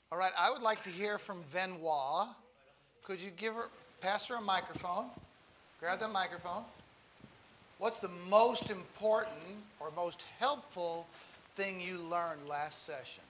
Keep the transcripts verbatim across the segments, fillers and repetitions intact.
All right, I would like to hear from Benoit. Could you give her, pass her a microphone? Grab that microphone. What's the most important or most helpful thing you learned last session?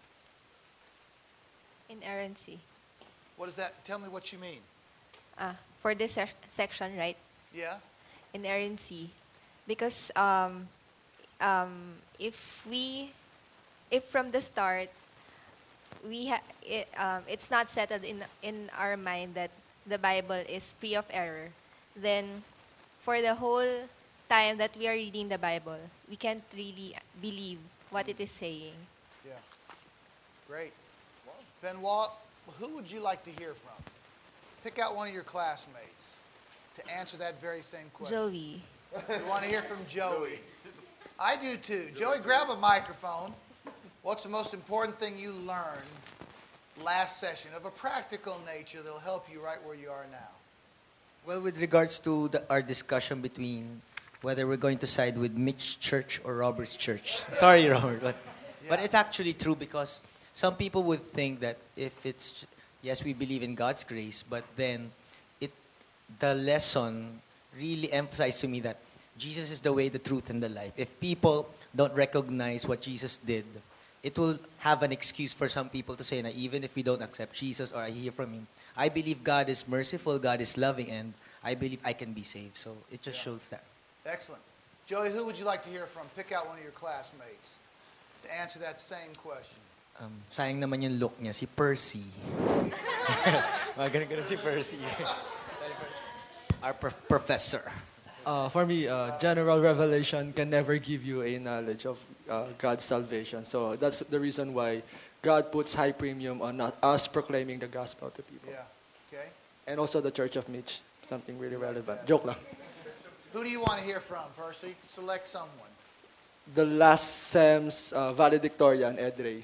Inerrancy. What does that, tell me what you mean. Ah, for this sec- section, right? Yeah? Inerrancy. Because um, um, if we, if from the start, we ha- it, um, it's not settled in in our mind that the Bible is free of error, then for the whole time that we are reading the Bible, we can't really believe what it is saying. Yeah. Great. Benoit, who would you like to hear from? Pick out one of your classmates to answer that very same question. Joey. You want to hear from Joey? I do too. Joey, grab a microphone. What's the most important thing you learned last session of a practical nature that'll help you right where you are now? Well, with regards to the, our discussion between whether we're going to side with Mitch Church or Robert's Church. Sorry, Robert, but, but Yeah. it's actually true because some people would think that if it's, yes, we believe in God's grace, but then it, the lesson really emphasized to me that Jesus is the way, the truth, and the life. If people don't recognize what Jesus did, it will have an excuse for some people to say, na even if we don't accept Jesus or I hear from him, I believe God is merciful, God is loving, and I believe I can be saved. So it just Yeah. shows that. Excellent. Joey, who would you like to hear from? Pick out one of your classmates to answer that same question. Um, sayang naman yung look niya, si Percy. Mga ganun-ganun si Percy. Our prof- professor. Uh, for me, uh, general revelation can never give you a knowledge of uh, God's salvation. So that's the reason why God puts high premium on not us proclaiming the gospel to people. Yeah. Okay. And also the Church of Mitch, something really like relevant. that. Joke lang. Who do you want to hear from, Percy? Select someone. The last Sem's uh, valedictorian, Ed Ray.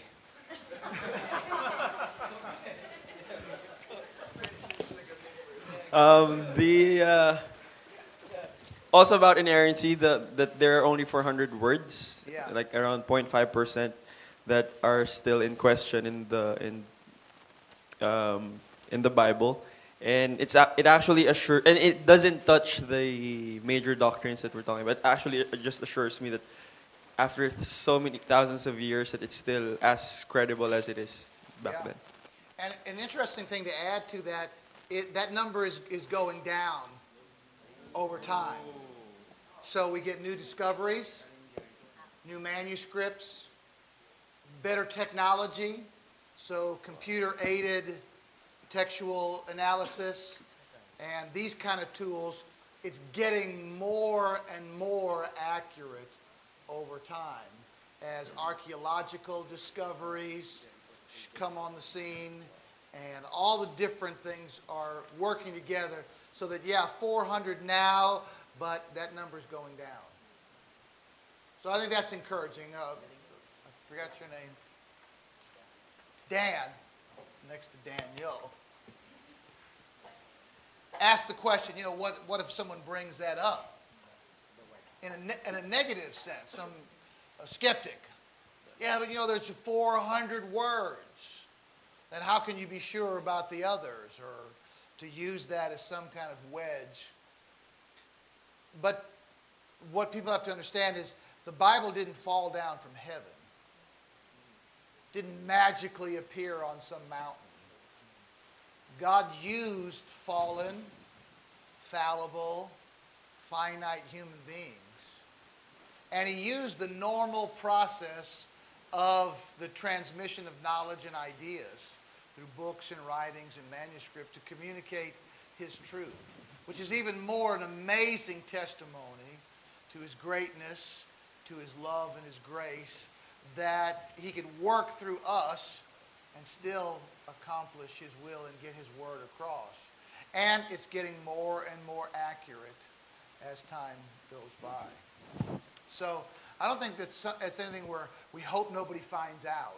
Um, the uh, also about inerrancy, the that there are only four hundred words, Yeah. like around zero point five percent, that are still in question in the in um, in the Bible, and it's a- it actually assures, and it doesn't touch the major doctrines that we're talking about. It actually it just assures me that after th- so many thousands of years, that it's still as credible as it is back Yeah. then. And an interesting thing to add to that, it, that number is, is going down over time. So we get new discoveries, new manuscripts, better technology, so computer-aided textual analysis, and these kind of tools, it's getting more and more accurate over time as archaeological discoveries come on the scene, and all the different things are working together so that, yeah, four hundred now, but that number's going down. So I think that's encouraging. Uh, I forgot your name. Dan, next to Daniel. Ask the question, you know, what, what if someone brings that up? In a, ne- in a negative sense, some a skeptic. Yeah, but you know, there's four hundred words. Then how can you be sure about the others, or to use that as some kind of wedge? But what people have to understand is the Bible didn't fall down from heaven. Didn't magically appear on some mountain. God used fallen, fallible, finite human beings. And he used the normal process of the transmission of knowledge and ideas through books and writings and manuscript to communicate his truth, which is even more an amazing testimony to his greatness, to his love and his grace, that he could work through us and still accomplish his will and get his word across. And it's getting more and more accurate as time goes by. So I don't think that's it's anything where we hope nobody finds out.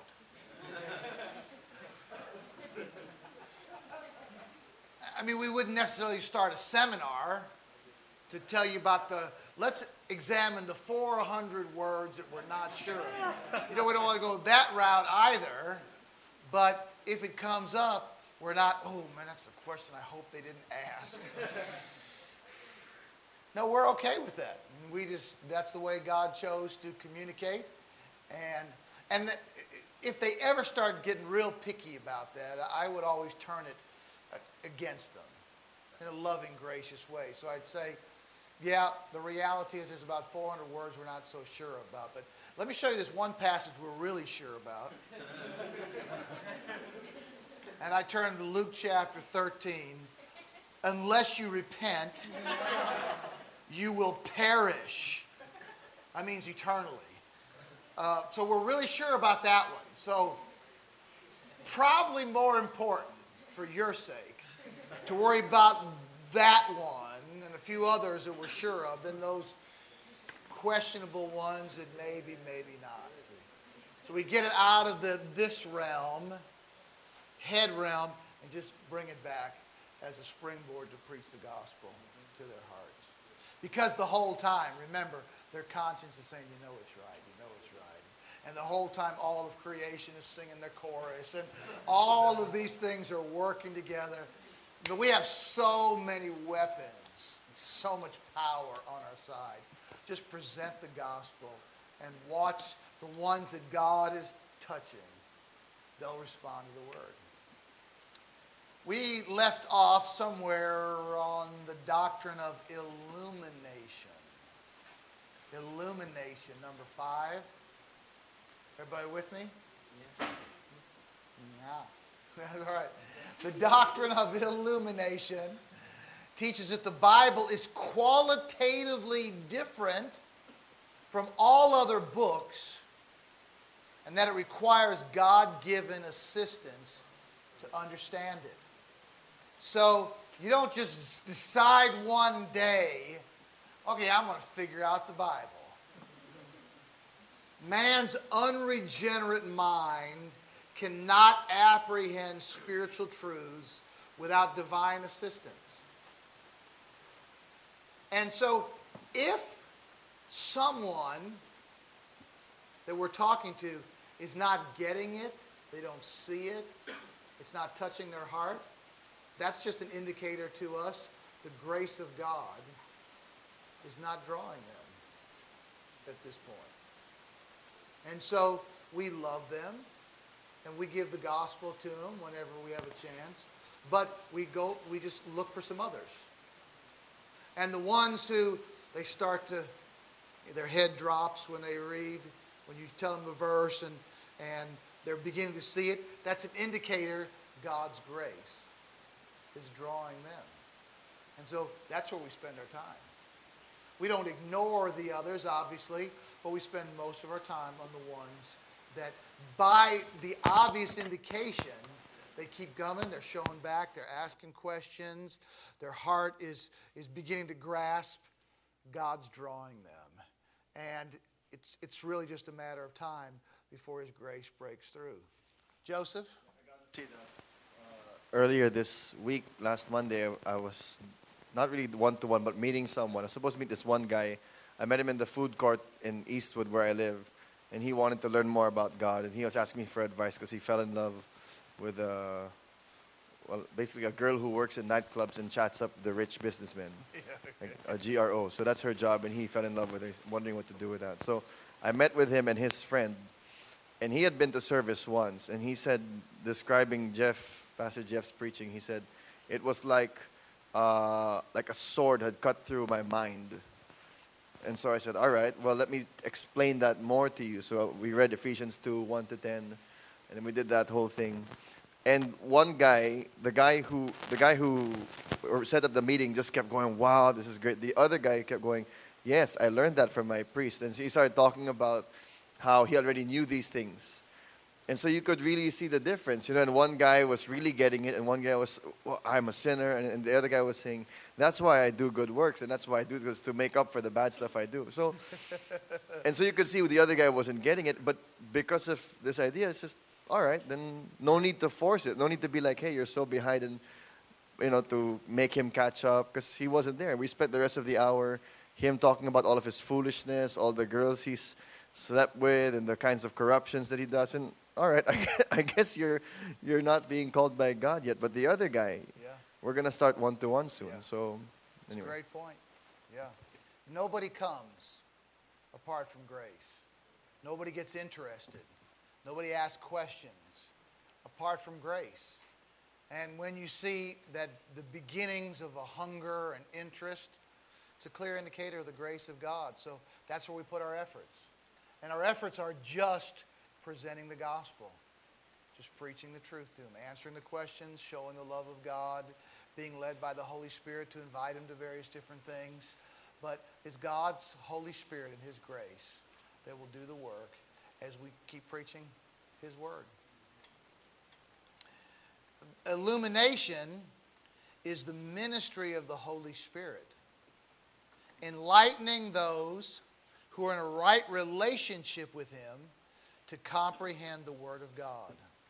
I mean, we wouldn't necessarily start a seminar to tell you about the, let's examine the four hundred words that we're not sure of. You know, we don't want to go that route either, But if it comes up, we're not, oh man, that's the question I hope they didn't ask. No, we're okay with that. We just, that's the way God chose to communicate. And, and the, if they ever start getting real picky about that, I would always turn it against them in a loving, gracious way. So I'd say, yeah, the reality is there's about four hundred words we're not so sure about. But let me show you this one passage we're really sure about. And I turn to Luke chapter thirteen. Unless you repent, you will perish. That means eternally. Uh, so we're really sure about that one. So probably more important for your sake to worry about that one and a few others that we're sure of than those questionable ones that maybe, maybe not. So we get it out of the this realm, head realm, and just bring it back as a springboard to preach the gospel to their hearts. Because the whole time, remember, their conscience is saying, you know it's right, you know it's right. And the whole time, all of creation is singing their chorus. And all of these things are working together. But we have so many weapons, so much power on our side. Just present the gospel and watch the ones that God is touching. They'll respond to the word. We left off somewhere on the doctrine of illumination. Illumination, number five. Everybody with me? Yeah. Yeah. All right. The doctrine of illumination teaches that the Bible is qualitatively different from all other books and that it requires God-given assistance to understand it. So you don't just decide one day, okay, I'm going to figure out the Bible. Man's unregenerate mind cannot apprehend spiritual truths without divine assistance. And so if someone that we're talking to is not getting it, they don't see it, it's not touching their heart, that's just an indicator to us the grace of God is not drawing them at this point. And so we love them and we give the gospel to them whenever we have a chance. But we go, we just look for some others. And the ones who they start to, their head drops when they read, when you tell them a verse and, and they're beginning to see it, that's an indicator God's grace is drawing them. And so that's where we spend our time. We don't ignore the others, obviously, but we spend most of our time on the ones that by the obvious indication, they keep coming, they're showing back, they're asking questions, their heart is, is beginning to grasp, God's drawing them. And it's, it's really just a matter of time before His grace breaks through. Joseph? Earlier this week, last Monday, I, I was not really one-to-one, but meeting someone. I was supposed to meet this one guy. I met him in the food court in Eastwood where I live, and he wanted to learn more about God, and he was asking me for advice because he fell in love with a, well, basically a girl who works in nightclubs and chats up the rich businessmen, like a G R O. So that's her job, and he fell in love with her. He's wondering what to do with that. So I met with him and his friend, and he had been to service once, and he said, describing Jeff, Pastor Jeff's preaching, he said, it was like uh, like a sword had cut through my mind. And so I said, all right, well, let me explain that more to you. So we read Ephesians two, one to ten, and then we did that whole thing. And one guy, the guy who the guy who set up the meeting just kept going, wow, this is great. The other guy kept going, yes, I learned that from my priest. And so he started talking about how he already knew these things. And so you could really see the difference. You know, and one guy was really getting it, and one guy was, well, I'm a sinner. And, and the other guy was saying, that's why I do good works, and that's why I do this, to make up for the bad stuff I do. So, and so you could see the other guy wasn't getting it, but because of this idea, it's just, all right, then no need to force it. No need to be like, hey, you're so behind, and, you know, to make him catch up, because he wasn't there. We spent the rest of the hour, him talking about all of his foolishness, all the girls he's slept with, and the kinds of corruptions that he does, and all right, I guess, I guess you're you're not being called by God yet, but the other guy, Yeah. we're gonna start one to one soon. Yeah. So It's anyway, a great point. Yeah. Nobody comes apart from grace. Nobody gets interested. Nobody asks questions apart from grace. And when you see that the beginnings of a hunger and interest, it's a clear indicator of the grace of God. So that's where we put our efforts. And our efforts are just presenting the gospel, just preaching the truth to them, answering the questions, showing the love of God, being led by the Holy Spirit to invite them to various different things. But it's God's Holy Spirit and His grace that will do the work as we keep preaching His word. Illumination is the ministry of the Holy Spirit, enlightening those who are in a right relationship with Him to comprehend the Word of God.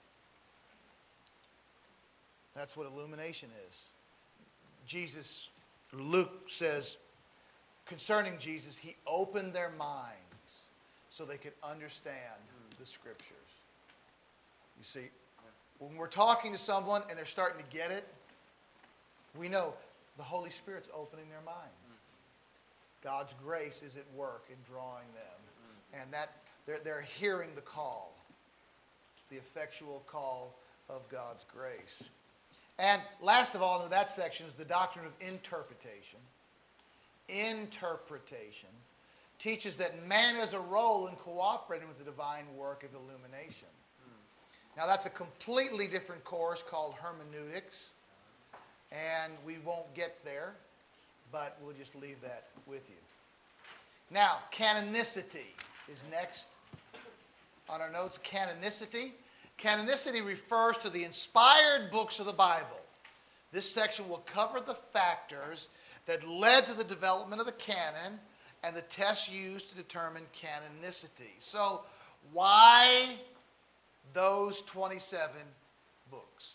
That's what illumination is. Jesus, Luke says, concerning Jesus, He opened their minds so they could understand the Scriptures. You see, when we're talking to someone and they're starting to get it, we know the Holy Spirit's opening their minds. God's grace is at work in drawing them. And that they're, they're hearing the call, the effectual call of God's grace. And last of all, in that section is the doctrine of interpretation. Interpretation teaches that man has a role in cooperating with the divine work of illumination. Now that's a completely different course called hermeneutics, and we won't get there, but we'll just leave that with you. Now, canonicity is next on our notes. Canonicity. Canonicity refers to the inspired books of the Bible. This section will cover the factors that led to the development of the canon and the tests used to determine canonicity. So, why those twenty-seven books?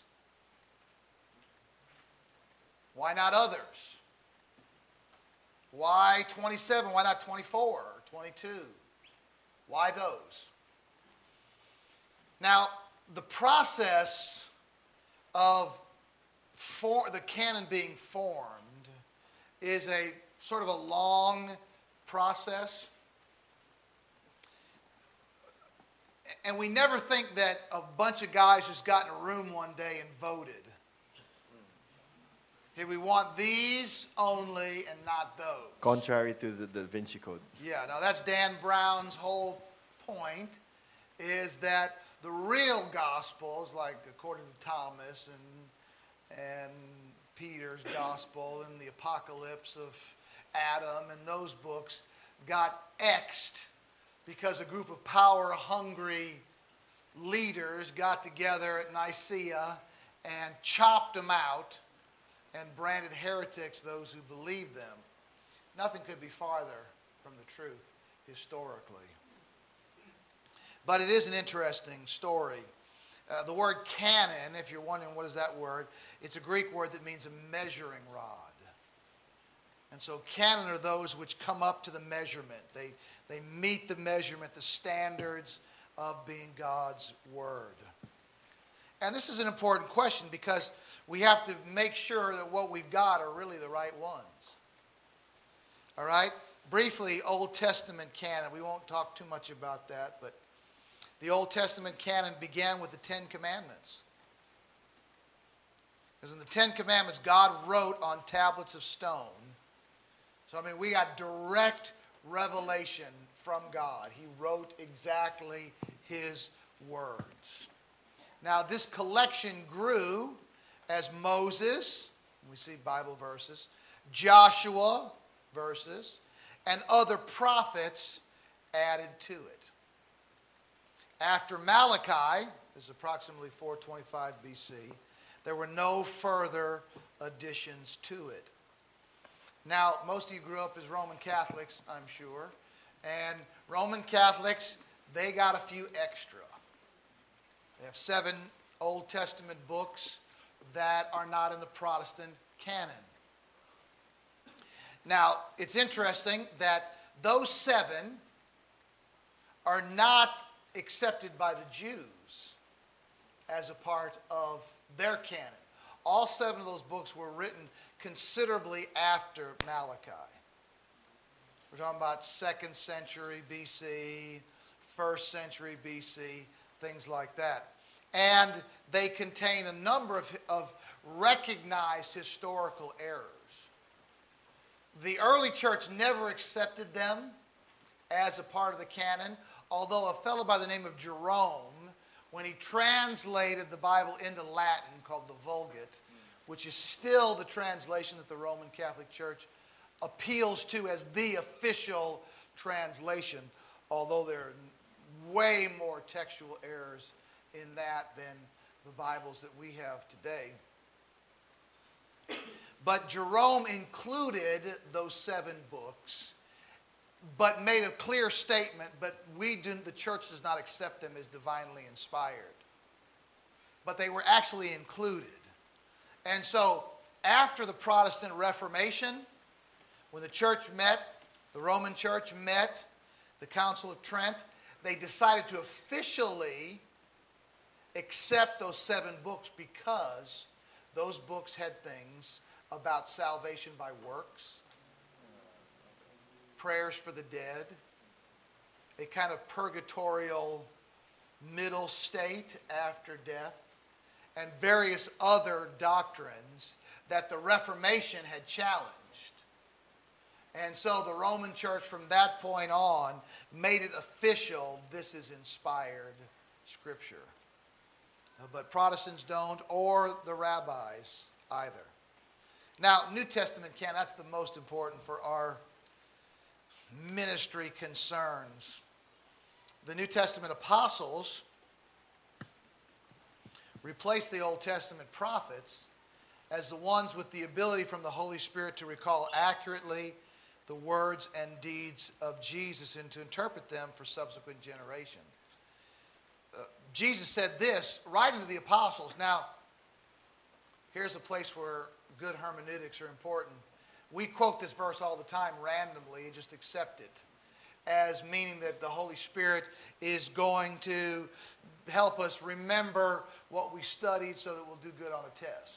Why not others? Why twenty-seven? Why not twenty-four or twenty-two? Why those? Now, the process of for, the canon being formed is a sort of a long process. And we never think that a bunch of guys just got in a room one day and voted. Okay, we want these only and not those. contrary to the Da Vinci Code. Yeah, now that's Dan Brown's whole point, is that the real Gospels, like according to Thomas and, and Peter's Gospel and the Apocalypse of Adam and those books, got X'd because a group of power-hungry leaders got together at Nicaea and chopped them out and branded heretics those who believed them. Nothing could be farther from the truth historically. But it is an interesting story. Uh, the word canon, if you're wondering what is that word, it's a Greek word that means a measuring rod. And so canon are those which come up to the measurement. They, they meet the measurement, the standards of being God's Word. And this is an important question because we have to make sure that what we've got are really the right ones. All right? Briefly, Old Testament canon. We won't talk too much about that, but the Old Testament canon began with the Ten Commandments. Because in the Ten Commandments, God wrote on tablets of stone. So, I mean, we got direct revelation from God. He wrote exactly His words. Now, this collection grew as Moses, we see Bible verses, Joshua verses, and other prophets added to it. After Malachi, this is approximately four twenty-five B C, there were no further additions to it. Now, most of you grew up as Roman Catholics, I'm sure, and Roman Catholics, they got a few extra. They have seven Old Testament books that are not in the Protestant canon. Now, it's interesting that those seven are not accepted by the Jews. as a part of their canon. All seven of those books were written considerably after Malachi. We're talking about second century B C, first century B C, things like that. And they contain a number of, of recognized historical errors. The early church never accepted them as a part of the canon, although a fellow by the name of Jerome, when he translated the Bible into Latin, called the Vulgate, which is still the translation that the Roman Catholic Church appeals to as the official translation, although there are way more textual errors in that than the Bibles that we have today. But Jerome included those seven books, but made a clear statement, but we do, the church does not accept them as divinely inspired. But they were actually included. And so, after the Protestant Reformation, when the church met, the Roman church met, the Council of Trent, they decided to officially accept those seven books because those books had things about salvation by works, prayers for the dead, a kind of purgatorial middle state after death, and various other doctrines that the Reformation had challenged. And so the Roman church from that point on made it official, this is inspired scripture. But Protestants don't, or the rabbis either. Now, New Testament canon, that's the most important for our ministry concerns. The New Testament apostles replaced the Old Testament prophets as the ones with the ability from the Holy Spirit to recall accurately the words and deeds of Jesus and to interpret them for subsequent generation. Uh, Jesus said this right into the apostles. Now, here's a place where good hermeneutics are important. We quote this verse all the time randomly and just accept it as meaning that the Holy Spirit is going to help us remember what we studied so that we'll do good on a test.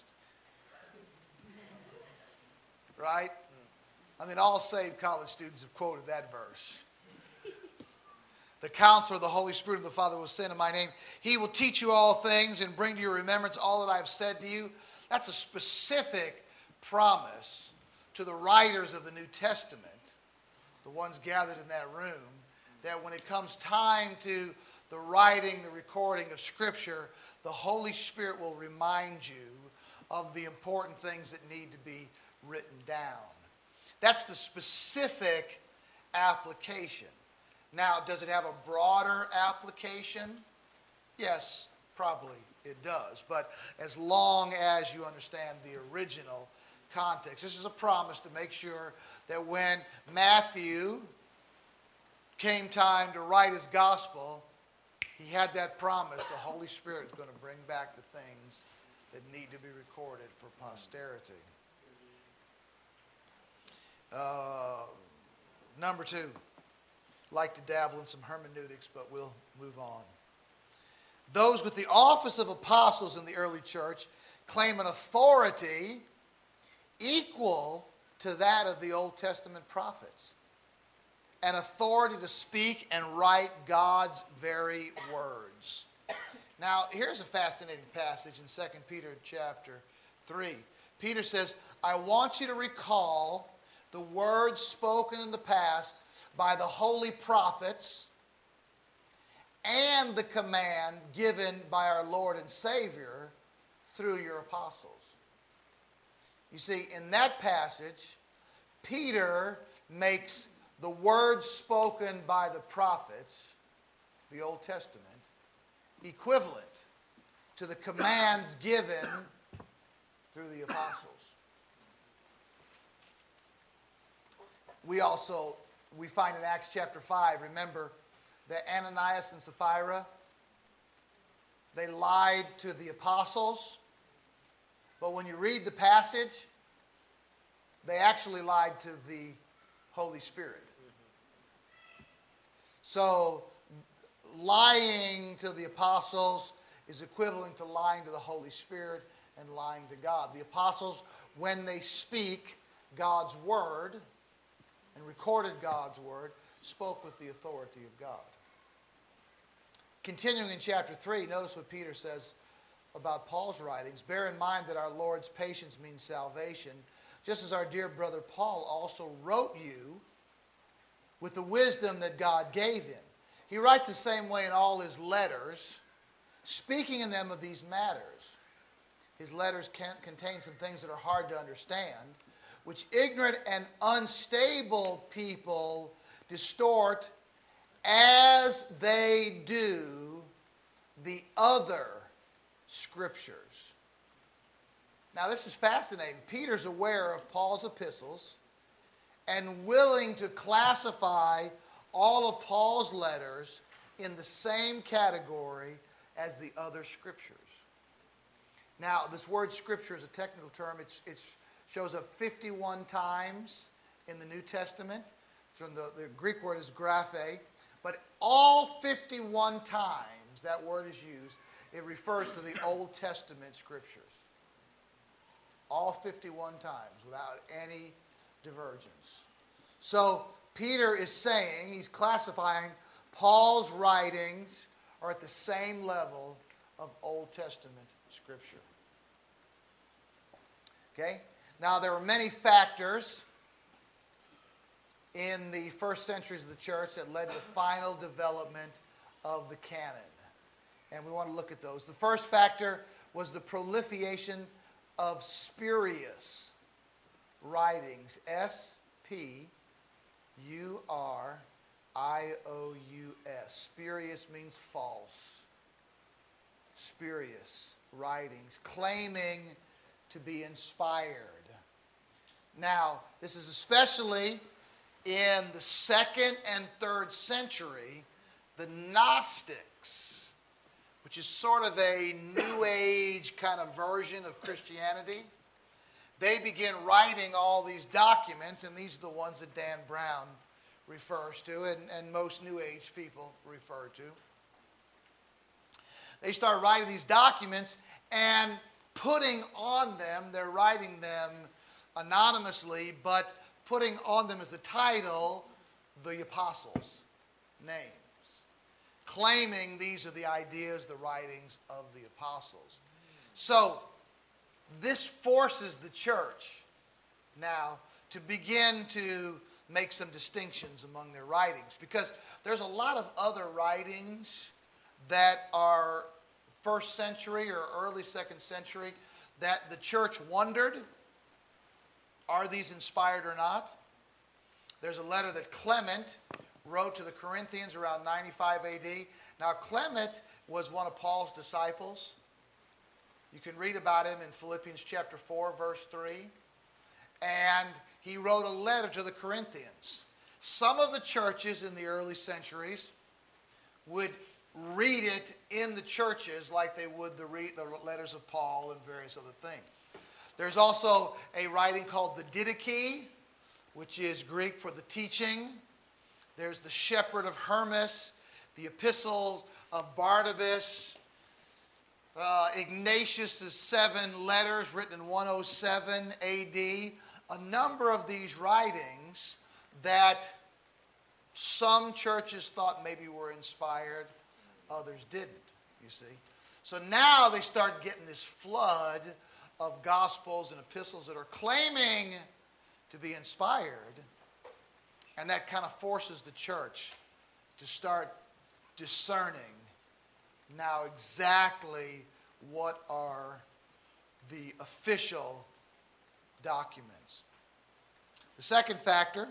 Right? I mean, all saved college students have quoted that verse. The Counselor, the Holy Spirit, and the Father will send in my name. He will teach you all things and bring to your remembrance all that I have said to you. That's a specific promise to the writers of the New Testament, the ones gathered in that room, that when it comes time to the writing, the recording of Scripture, the Holy Spirit will remind you of the important things that need to be written down. That's the specific application. Now, does it have a broader application? Yes, probably it does. But as long as you understand the original context, this is a promise to make sure that when Matthew came time to write his gospel, he had that promise. The Holy Spirit is going to bring back the things that need to be recorded for posterity. Uh, number two, like to dabble in some hermeneutics, but we'll move on. Those with the office of apostles in the early church claim an authority equal to that of the Old Testament prophets. An authority to speak and write God's very words. Now, here's a fascinating passage in Second Peter chapter three. Peter says, I want you to recall the words spoken in the past by the holy prophets and the command given by our Lord and Savior through your apostles. You see, in that passage, Peter makes the words spoken by the prophets, the Old Testament, equivalent to the commands given through the apostles. We also, we find in Acts chapter five, remember that Ananias and Sapphira, they lied to the apostles, but when you read the passage, they actually lied to the Holy Spirit. So, lying to the apostles is equivalent to lying to the Holy Spirit and lying to God. The apostles, when they speak God's word and recorded God's word, spoke with the authority of God. Continuing in chapter three, notice what Peter says about Paul's writings. Bear in mind that our Lord's patience means salvation, just as our dear brother Paul also wrote you with the wisdom that God gave him. He writes the same way in all his letters, speaking in them of these matters. His letters can contain some things that are hard to understand, which ignorant and unstable people distort as they do the other scriptures. Now this is fascinating. Peter's aware of Paul's epistles and willing to classify all of Paul's letters in the same category as the other scriptures. Now, this word scripture is a technical term. It's, it shows up fifty-one times in the New Testament. So the, the Greek word is graphe. But all fifty-one times that word is used, it refers to the Old Testament scriptures. All fifty-one times without any divergence. So Peter is saying, he's classifying Paul's writings are at the same level of Old Testament scripture. Okay? Now there were many factors in the first centuries of the church that led to the final development of the canon. And we want to look at those. The first factor was the proliferation of spurious writings. S P U R I O U S. Spurious means false. Spurious writings, claiming to be inspired. Now, this is especially in the second and third century, the Gnostics, which is sort of a New Age kind of version of Christianity, they begin writing all these documents, and these are the ones that Dan Brown refers to, and, and most New Age people refer to. They start writing these documents and putting on them, they're writing them anonymously, but putting on them as the title, the apostles' names, claiming these are the ideas, the writings of the apostles. So, this forces the church now to begin to make some distinctions among their writings, because there's a lot of other writings that are first century or early second century that the church wondered, are these inspired or not? There's a letter that Clement wrote to the Corinthians around ninety-five A D. Now Clement was one of Paul's disciples. You can read about him in Philippians chapter four, verse three. And he wrote a letter to the Corinthians. Some of the churches in the early centuries would read it in the churches like they would the, read, the letters of Paul and various other things. There's also a writing called the Didache, which is Greek for the teaching. There's the Shepherd of Hermas, the Epistles of Barnabas, uh, Ignatius' seven letters written in one oh seven A D. A number of these writings that some churches thought maybe were inspired, others didn't, you see. So now they start getting this flood of gospels and epistles that are claiming to be inspired, and that kind of forces the church to start discerning now exactly what are the official documents. The second factor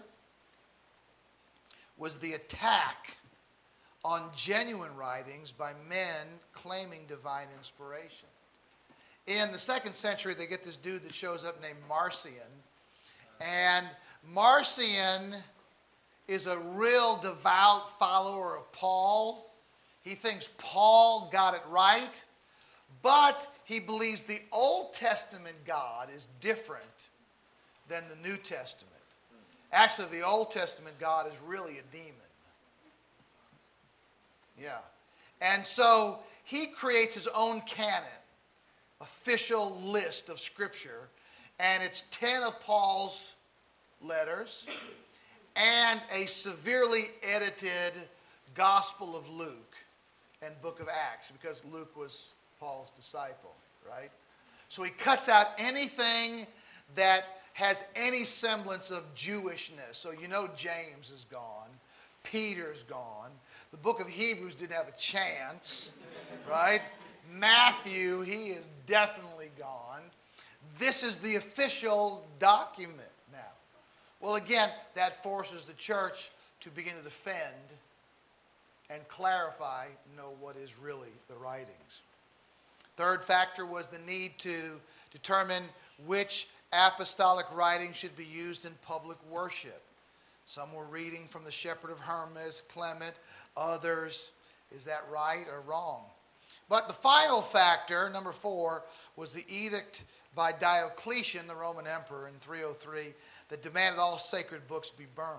was the attack on genuine writings by men claiming divine inspiration. In the second century, they get this dude that shows up named Marcion. And Marcion is a real devout follower of Paul. He thinks Paul got it right, but he believes the Old Testament God is different than the New Testament. Actually, the Old Testament God is really a demon. Yeah. And so he creates his own canon, official list of Scripture, and it's ten of Paul's letters and a severely edited Gospel of Luke and Book of Acts, because Luke was Paul's disciple, right? So he cuts out anything that has any semblance of Jewishness. So you know James is gone. Peter's gone. The book of Hebrews didn't have a chance, right? Matthew, he is definitely gone. This is the official document now. Well, again, that forces the church to begin to defend and clarify, know what is really the writings. Third factor was the need to determine which apostolic writing should be used in public worship. Some were reading from the Shepherd of Hermas, Clement, others. Is that right or wrong? But the final factor, number four, was the edict by Diocletian, the Roman emperor, in three oh three, that demanded all sacred books be burned.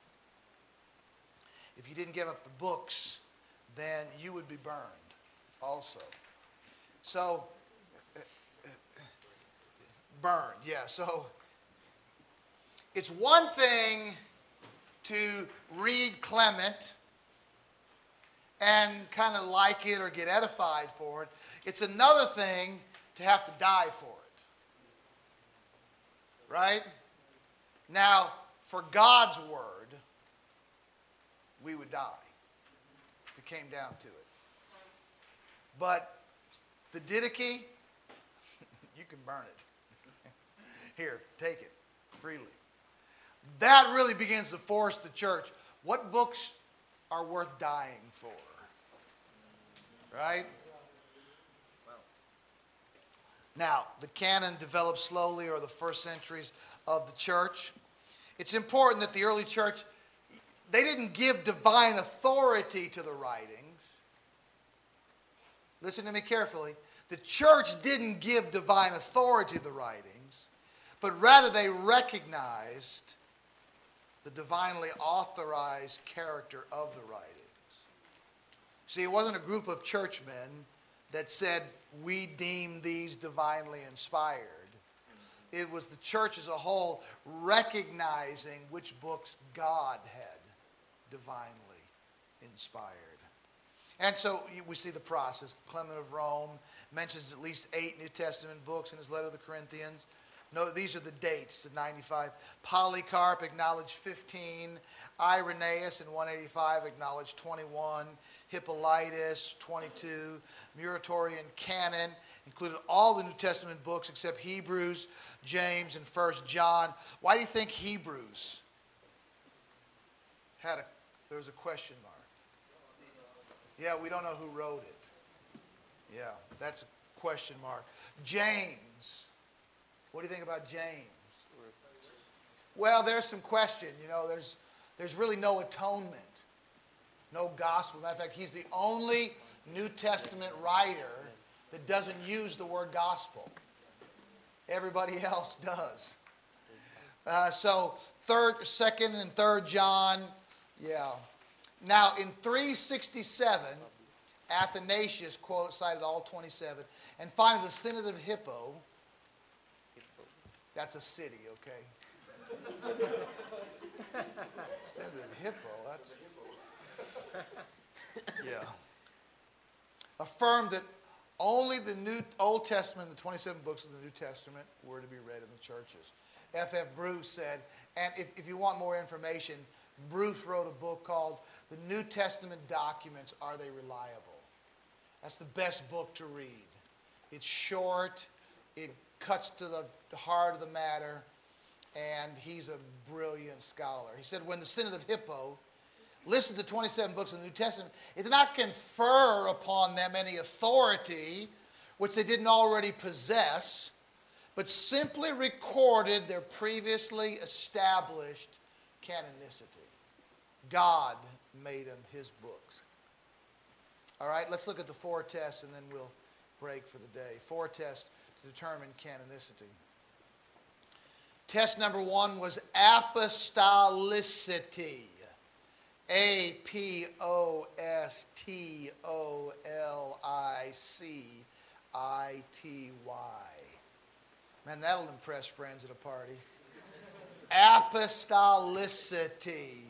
If you didn't give up the books, then you would be burned also. So, uh, uh, burned, yeah. So, it's one thing to read Clement and kind of like it or get edified for it. It's another thing to have to die for it. Right? Now, for God's word, we would die if it came down to it. But the Didache, you can burn it. Here, take it freely. That really begins to force the church. What books are worth dying for? Right? Now, the canon developed slowly over the first centuries of the church. It's important that the early church, they didn't give divine authority to the writings. Listen to me carefully. The church didn't give divine authority to the writings, but rather they recognized the divinely authorized character of the writings. See, it wasn't a group of churchmen that said, we deem these divinely inspired. It was the church as a whole recognizing which books God had divinely inspired. And so we see the process. Clement of Rome mentions at least eight New Testament books in his letter to the Corinthians. No, these are the dates, the ninety-five. Polycarp acknowledged fifteen. Irenaeus in one eighty-five acknowledged twenty-one. Hippolytus, twenty-two. Muratorian canon included all the New Testament books except Hebrews, James, and First John. Why do you think Hebrews had a, there was a question mark? Yeah, we don't know who wrote it. Yeah, that's a question mark. James. What do you think about James? Well, there's some question. You know, there's there's really no atonement, no gospel. Matter of fact, he's the only New Testament writer that doesn't use the word gospel. Everybody else does. Uh, so, third, second, and third John, yeah. Now, in three sixty-seven, Athanasius quote cited all twenty-seven, and finally the Synod of Hippo. That's a city, okay? Synod of Hippo, that's... Yeah. Affirmed that only the New Old Testament, the twenty-seven books of the New Testament, were to be read in the churches. F F Bruce said, and if, if you want more information, Bruce wrote a book called The New Testament Documents, Are They Reliable? That's the best book to read. It's short, it cuts to the heart of the matter, and he's a brilliant scholar. He said when the Synod of Hippo listed the twenty-seven books of the New Testament, it did not confer upon them any authority which they didn't already possess, but simply recorded their previously established canonicity. God made them his books. All right, let's look at the four tests and then we'll break for the day. Four tests to determine canonicity. Test number one was apostolicity. A P O S T O L I C I T Y. Man, that'll impress friends at a party. Apostolicity.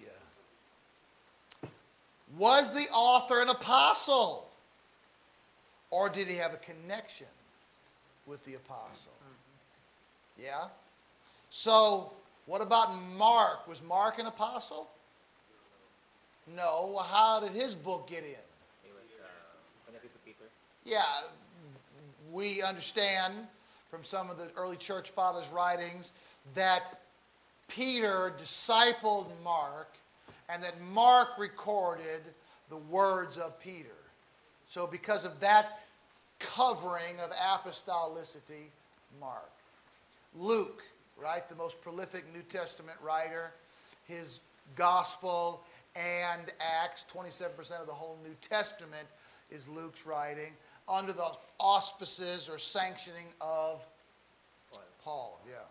Was the author an apostle? Or did he have a connection with the apostle? Yeah? So, what about Mark? Was Mark an apostle? No. Well, how did his book get in? He was uh, connected to Peter. Yeah, we understand from some of the early church fathers' writings that Peter discipled Mark and that Mark recorded the words of Peter. So because of that covering of apostolicity, Mark. Luke, right, the most prolific New Testament writer, his gospel and Acts, twenty-seven percent of the whole New Testament is Luke's writing, under the auspices or sanctioning of Paul. Paul, yeah.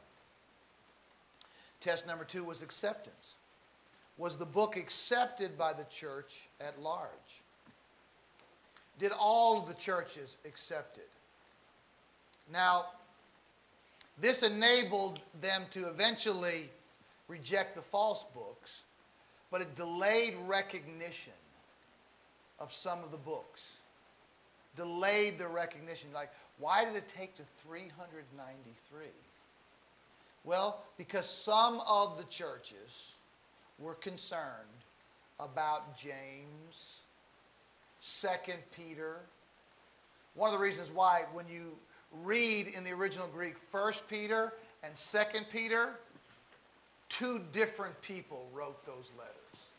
Test number two was acceptance. Was the book accepted by the church at large? Did all of the churches accept it? Now, this enabled them to eventually reject the false books, but it delayed recognition of some of the books. Delayed the recognition. Like, why did it take to three hundred ninety-three? Well, because some of the churches were concerned about James, Second Peter. One of the reasons why, when you read in the original Greek First Peter and Second Peter, two different people wrote those letters.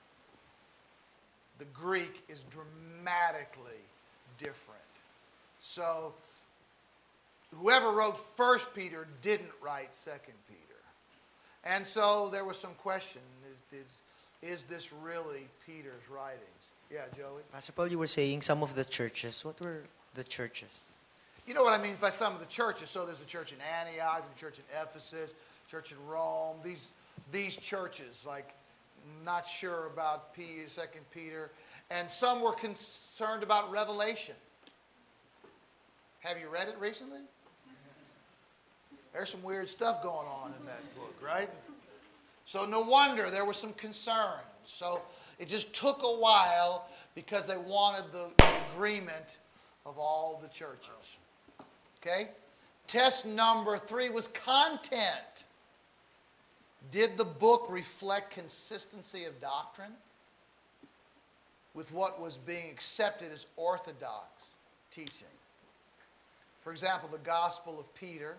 The Greek is dramatically different. So, whoever wrote First Peter didn't write Second Peter. And so there was some question, is, is, is this really Peter's writings? Yeah, Joey? Pastor Paul, you were saying some of the churches. What were the churches? You know what I mean by some of the churches. So there's a church in Antioch, there's a church in Ephesus, church in Rome. These, these churches, like, not sure about P, Second Peter. And some were concerned about Revelation. Have you read it recently? There's some weird stuff going on in that book, right? So no wonder there were some concerns. So it just took a while because they wanted the, the agreement of all the churches. Okay? Test number three was content. Did the book reflect consistency of doctrine with what was being accepted as orthodox teaching? For example, the Gospel of Peter,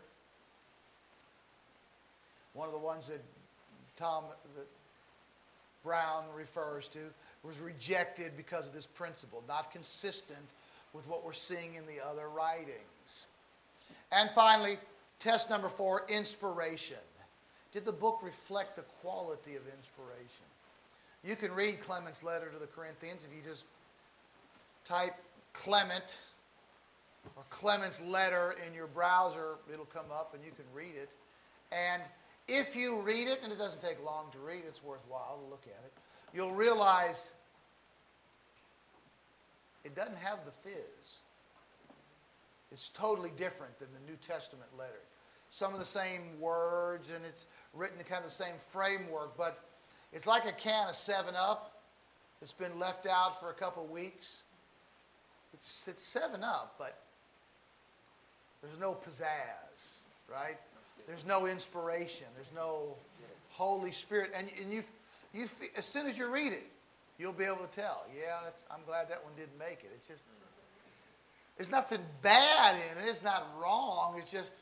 one of the ones that Tom that Brown refers to, was rejected because of this principle, not consistent with what we're seeing in the other writings. And finally, test number four, inspiration. Did the book reflect the quality of inspiration? You can read Clement's letter to the Corinthians. If you just type Clement or Clement's letter in your browser, it'll come up and you can read it. And if you read it, and it doesn't take long to read, it's worthwhile to look at it, you'll realize it doesn't have the fizz. It's totally different than the New Testament letter. Some of the same words, and it's written in kind of the same framework, but it's like a can of seven up that's been left out for a couple of weeks. It's, it's seven up, but there's no pizzazz, right? There's no inspiration. There's no Holy Spirit. And, and you, you, as soon as you read it, you'll be able to tell. Yeah, that's, I'm glad that one didn't make it. It's just, there's nothing bad in it. It's not wrong. It's just,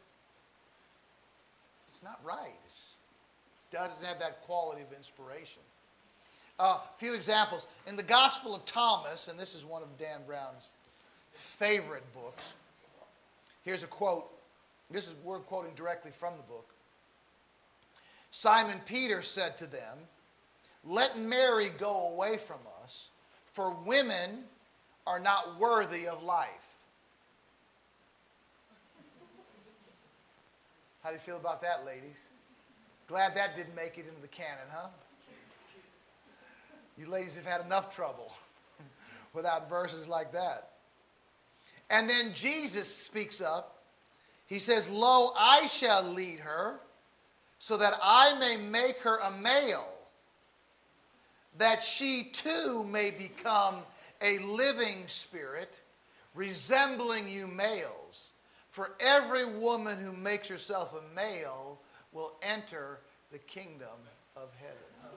it's not right. It doesn't have that quality of inspiration. A uh, few examples. In the Gospel of Thomas, and this is one of Dan Brown's favorite books, here's a quote. This is, we're quoting directly from the book. Simon Peter said to them, "Let Mary go away from us, for women are not worthy of life." How do you feel about that, ladies? Glad that didn't make it into the canon, huh? You ladies have had enough trouble without verses like that. And then Jesus speaks up. He says, "Lo, I shall lead her, so that I may make her a male, that she too may become a living spirit, resembling you males. For every woman who makes herself a male will enter the kingdom of heaven."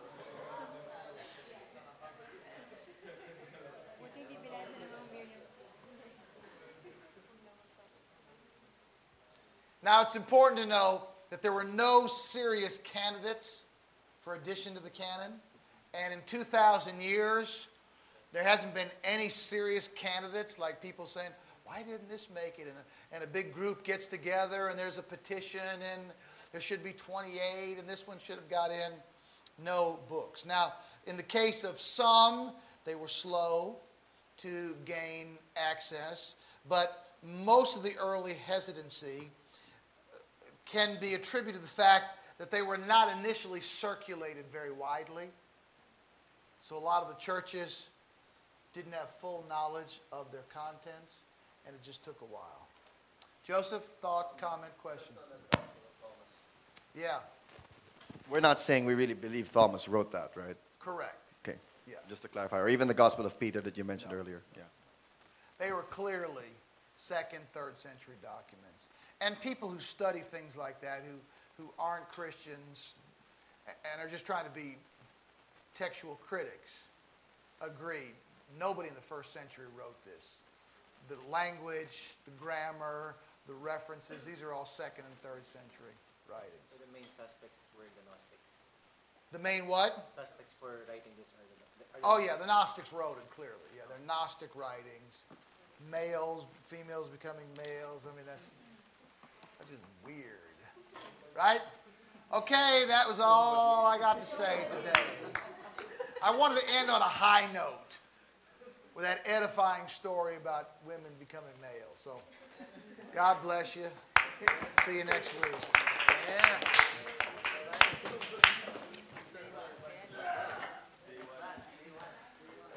Now, it's important to know that there were no serious candidates for addition to the canon. And in two thousand years, there hasn't been any serious candidates, like people saying, why didn't this make it? And a, and a big group gets together and there's a petition and there should be twenty-eight and this one should have got in. No books. Now, in the case of some, they were slow to gain access, but most of the early hesitancy can be attributed to the fact that they were not initially circulated very widely. So a lot of the churches didn't have full knowledge of their contents, and it just took a while. Joseph, thought, comment, question? Yeah, We're not saying we really believe Thomas wrote that, right? correct. Okay. Yeah. Just to clarify, or even the Gospel of Peter that you mentioned earlier. Yeah. They were clearly second, third century documents. And people who study things like that, who, who aren't Christians a- and are just trying to be textual critics, agreed. Nobody in the first century wrote this. The language, the grammar, the references, these are all second and third century writings. So the main suspects were the Gnostics. The main what? Suspects for writing this are the, are the Oh yeah, the Gnostics wrote it clearly. Yeah, they're Gnostic writings. Males, females becoming males. I mean, that's, that's just weird. Right? Okay, that was all I got to say today. I wanted to end on a high note with that edifying story about women becoming males. So, God bless you. See you next week. Yeah.